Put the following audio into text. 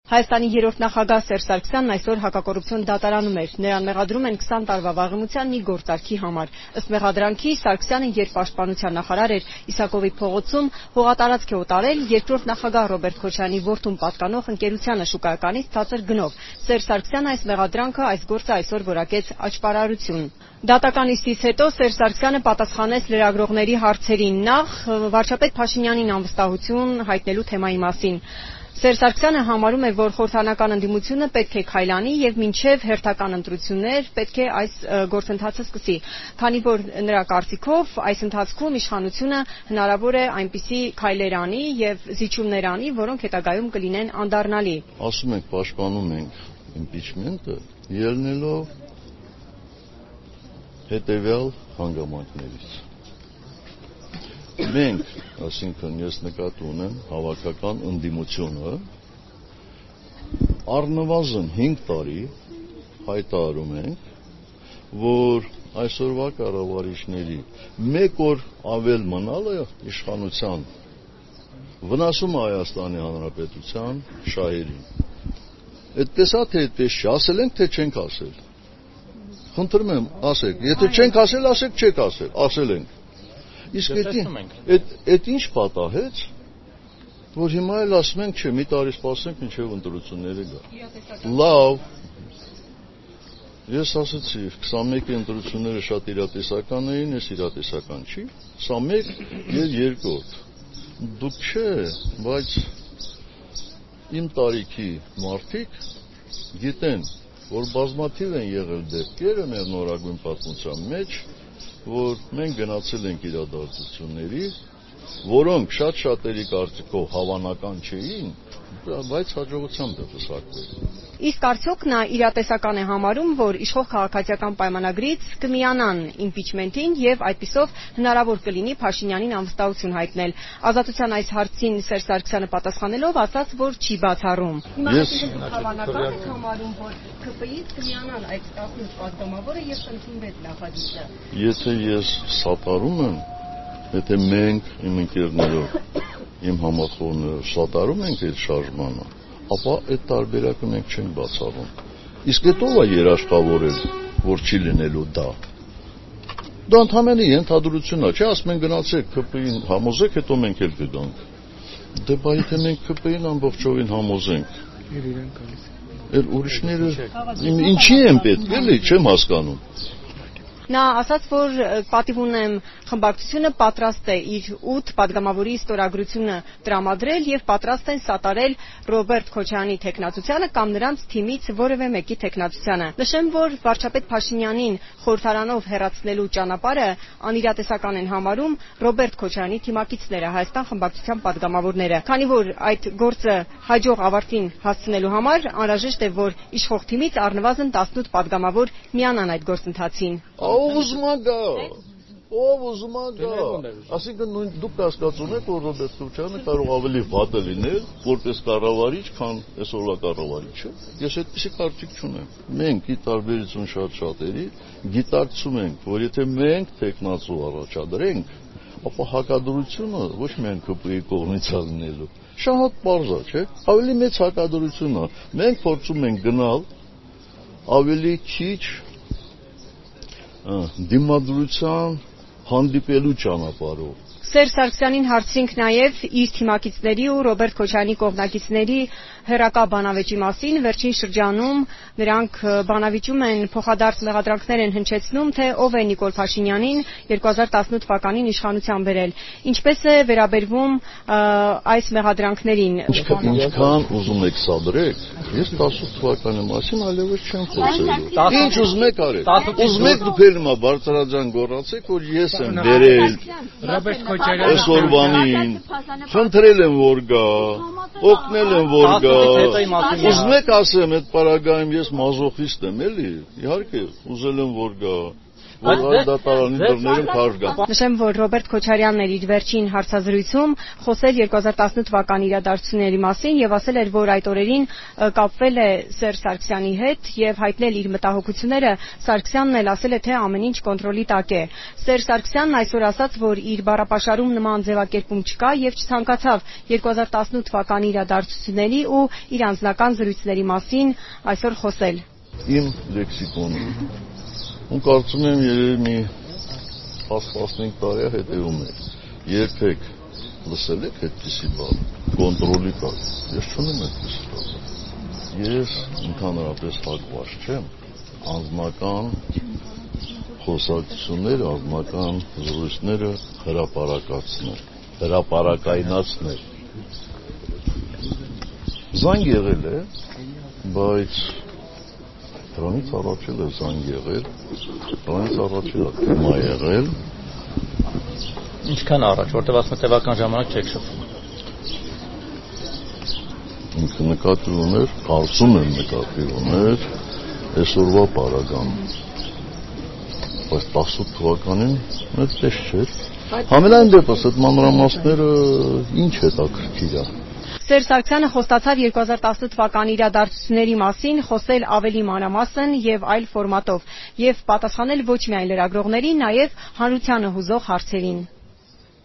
Հայաստանի երրորդ նախագահ Սերժ Սարգսյանն այսօր հակակոռուպցիոն դատարանում էր։ Նրան մեղադրում են 20 տարվա վաղեմության մի գործարքի համար։ Ըստ մեղադրանքի Սարգսյանը երկպաշտպանության նախարար էր Իսակովի փողոցում հողատարածք է օտարել երկրորդ նախագահ Ռոբերտ Քոչարյանի որդուն պատկանող ընկերությանը շուկայականից ցածր գնով։ Սերժ Սարգսյանը այս մեղադրանքը, այս գործը այսօր որակեց աճպարարություն։ Դատական իսկից հետո Սերժ Սարգսյանը պատասխանեց լրագրողների հարցերին, նախ վարչապետ Փաշինյանին անվստահություն հայտնելու թեմայի մասին։ Սերժ Սարգսյանը համարում է, որ խորհրդարանական ընդդիմությունը պետք է քայլանի եւ մինչեւ հերթական ընտրություններ պետք է այս գործընթացը սկսի, քանի որ նրա կարծիքով այս ընթացքում իշխանությունը հնարավոր է այնպիսի քայլեր անի եւ զիջումներ անի, որոնք հետագայում կլինեն անդառնալի։ Ասում ենք պաշտպանում ենք իմպիչմենտը ելնելով հետեւյալ հանգամանքներից։ Մենք, այսինքն ես նկատի ունեմ հավաքական ընդդիմությունը, առնվազն 5 տարի հայտարարում ենք, որ այսօրվա կառավարիչների մեկ օր ավել մնալը իշխանության վնասում է Հայաստանի Հանրապետության շահերին։ Այդպես է, թե այդպես չի, ասել ենք, թե չենք ասել։ Խնդրում եմ, ասեք, եթե չենք ասել, ասեք, չեք ասել, ասել ենք։ Իսկ այդ ինչ պատահեց, որ հիմա էլ ասում ենք, չէ, մի տարի սպասենք, մինչև ընտրությունները գա։ Լավ, ես ասացի, 21-ի ընտրությունները շատ իրատեսական էին, ես իրատեսական չի, 21 եւ երկրորդ։ Դուք չէ, բայց իմ տարիքի մարդիկ գիտեն, որ բազմաթիվ են եղել դեպքերը մեր նորագույն պատմության մեջ, որ մենք գնացել ենք իրադարձությունների, որոնք շատ-շատերի կարծիքով հավանական չէին, բայց հաջողությամբ դեպսակվել։ Իսկ արդյոք նա իրատեսական է համարում, որ իշխող քաղաքացիական պայմանագրից կմիանան իմպիչմենտին եւ այդպիսով հնարավոր կլինի Փաշինյանին անվստահություն հայտնել։ Ազատության այս հարցին Սերժ Սարգսյանը պատասխանելով ասաց, որ չի բացառում։ Ես հավանական եք համարում, որ ԿՊԻ-ից կմիանան այդ 18 պատգամավորը եւ ընդունվեց նախագիծը։ Եթե ես սատարում եմ, եթե մենք իմ ընկերներով, իմ համախոհներով սատարում ենք այդ շարժմանը, ապա այդ տարբերակը մենք չենք բացառում։ Իսկ այդ ով է երաշխավորել, որ չի լինելու դա։ Դա ընդհանրապես ենթադրություն է, չէ՞, ասում են գնացեք ԿՊԻ-ին համոզեք, հետո մենք էլ կգանք։ Դե բա եթե մենք ԿՊԻ-ին ամբողջովին համոզենք, իրեն գալիս։ Էլ ուրիշները ինչի են պետք, էլի, չեմ հասկանում։ Նա ասաց, որ պատիվ ունեմ խմբակցությունը պատրաստ է իր 8 падգամավորի ստորագրությունը տրամադրել եւ պատրաստ են սատարել Ռոբերտ Քոչարյանի տեխնացությանը կամ նրանց թիմից որևէ մեկի տեխնացությանը։ Նշեմ, որ վարչապետ Փաշինյանին խորհրդարանով հեռացնելու ճանապարհը անիրատեսական են համարում Ռոբերտ Քոչարյանի թիմակիցները, Հայաստան խմբակցության падգամավորները, քանի որ այդ գործը հաջող ավարտին հասցնելու համար անհրաժեշտ է, որ իշխող թիմից առնվազն 18 падգամավոր միանան այդ գործընթացին։ Ով ուզում է գա։ Այսինքն դուք կասկածում եք, որ Ռոբերտ Քոչարյանը կարող ավելի վատ է լինել որպես կառավարիչ, քան այսօրվա կառավարիչը։ Ես այդպիսի կարծիք չունեմ։ Մենք ի տարբերություն շատ-շատերի գիտակցում ենք, որ եթե մենք տեխնացու առաջադրենք, ապա հակադրությունը ոչ միայն ԿՊԻ-ի կողմից է լինելու։ Շատ պարզ է, չէ՞։ Ավելի մեծ հակադրություն է։ Մենք փորձում ենք գնալ ավելի քիչ դիմադրության հանդիպելու ճանապարհով։ Սերժ Սարգսյանին հարցրինք նաև իր թիմակիցների ու Ռոբերտ Քոչարյանի կողմնակիցների հերակա բանավեճի մասին։ Վերջին շրջանում նրանք բանավիճում են, փոխադարձ մեղադրանքներ են հնչեցնում, թե ով է Նիկոլ Փաշինյանին 2018 թվականին իշխանության բերել։ Ինչպես է վերաբերվում այս մեղադրանքներին։ Ինչքան ուզում եք սադրեք, ես 18 թվականի մասին այլևս չեմ խոսելու։ Ինչ ուզում եք արեք։ Ուզում եք դուք էլ հիմա բարձրաձայն գոռացեք, որ ես եմ բերել Ռոբերտ Քոչարյանը այսօրվանին, խնդրել եմ որ գա, օգնել եմ որ գա։ Ուզում եք ասեմ, այդ պարագայում ես մազոխիստ եմ, էլի։ Իհարկե, ուզել եմ որ գա։ որ այդ դատարանի դռներում քարշ գա։ Նշեմ, որ Ռոբերտ Քոչարյանն էր իր վերջին հարցազրույցում խոսել 2018 թվականի իրադարձությունների մասին եւ ասել էր, որ այդ օրերին կապվել է Սերժ Սարգսյանի հետ եւ հայտնել իր մտահոգությունները։ Սարգսյանն էլ ասել է, թե ամեն ինչ կոնտրոլի տակ է։ Սերժ Սարգսյանն այսօր ասաց, որ իր բառապաշարում նման ձևակերպում չկա եւ չցանկացավ 2018 թվականի իրադարձությունների ու իր անձնական զրույցների մասին այսօր խոսել։ Իմ լեքսիկոնը ու կարծում եմ երևի մի 10-15 տարի հետևում է։ Երբեք լսել եք այդպիսի բան, կոնտրոլի տակ։ Ես չունեմ այդպիսի բան։ Ես ընդհանրապես հակված չեմ անձնական խոսակցությունները, անձնական զրույցները հրապարակայնացնել։ Զանգ եղել է, բայց դրանից առաջ էլ է զանգ եղել, դրանից առաջ էլ է թեմա եղել։ Ինչքան առաջ, որտեղ ասում եք տևական ժամանակ չեք շփվում։ Ինքը նկատի ուներ, կարծում եմ նկատի ուներ այսօրվա պարագան, բայց 18 թվականին այդպես չէր։ Համենայն դեպս այդ մանրամասները ինչ հետաքրքիր է։ Սերժ Սարգսյանը խոստացավ 2018 թվականի իրադարձությունների մասին խոսել ավելի մանրամասն եւ այլ ֆորմատով եւ պատասխանել ոչ միայն լրագրողների, նաեւ հանրությանը հուզող հարցերին։